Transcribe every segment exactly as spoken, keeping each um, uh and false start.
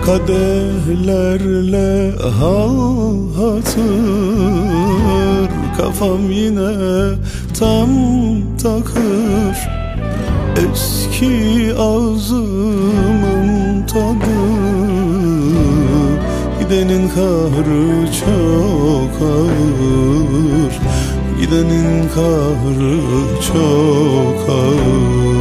Kadehlerle hal hatır, kafam yine tam takır. Eski ağzımın tadı, gidenin kahrı çok ağır, gidenin kahrı çok ağır.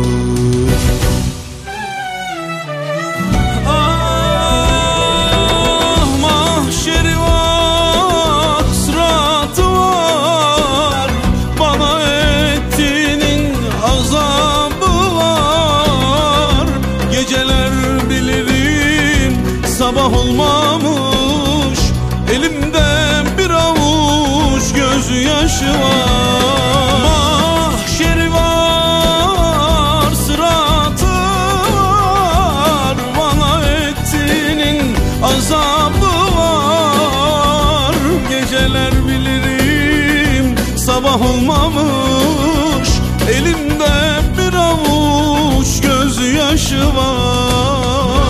Sabah olmamış, elimde bir avuç gözyaşı var. Mahşeri var, sıratı var, bana ettiğinin azabı var. Geceler bilirim, sabah olmamış, elimde bir avuç gözyaşı var.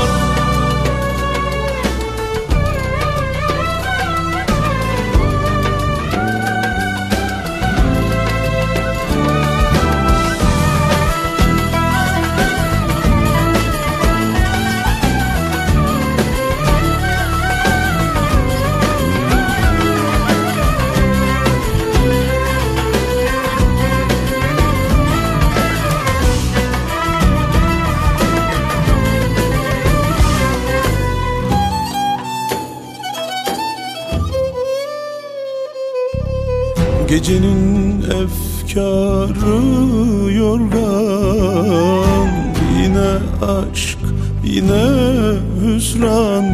Gecenin efkarı yorgan, yine aşk, yine hüsran.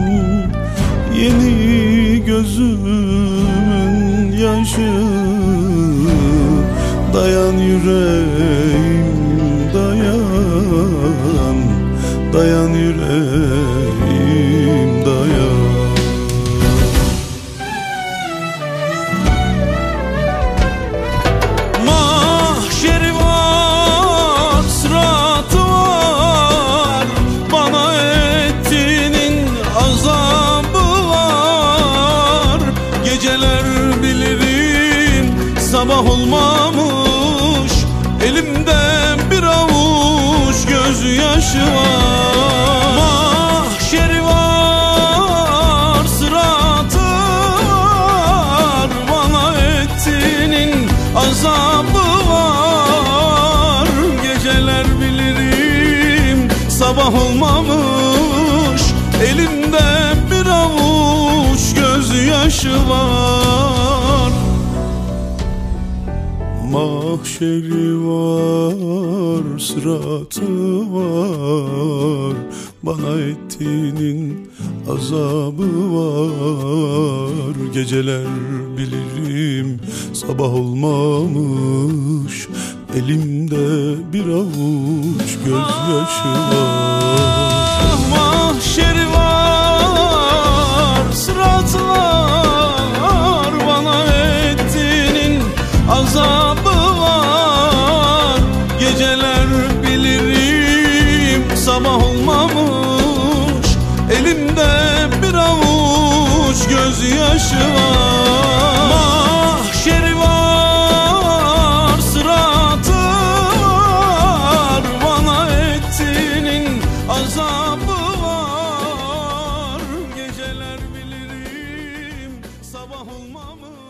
Yeni gözümün yaşı, dayan yüreğim dayan, dayan yüreğim dayan. Sabah olmamış, elimde bir avuç gözyaşı var. Mahşeri var, sıratı var, bana ettiğinin azabı var. Geceler bilirim, sabah olmamış, elimde bir avuç gözyaşı var. Mahşeri var, sıratı var, bana ettiğinin azabı var. Geceler bilirim, sabah olmamış, elimde bir avuç gözyaşı var. Mahşeri var, sıratı var, bana ettiğinin azabı var. Geceler bilirim, sabah olmamış, elimde bir avuç gözyaşı var. Mahşeri var, sıratı var, bana ettiğinin azabı var. Geceler bilirim, sabah olmamış.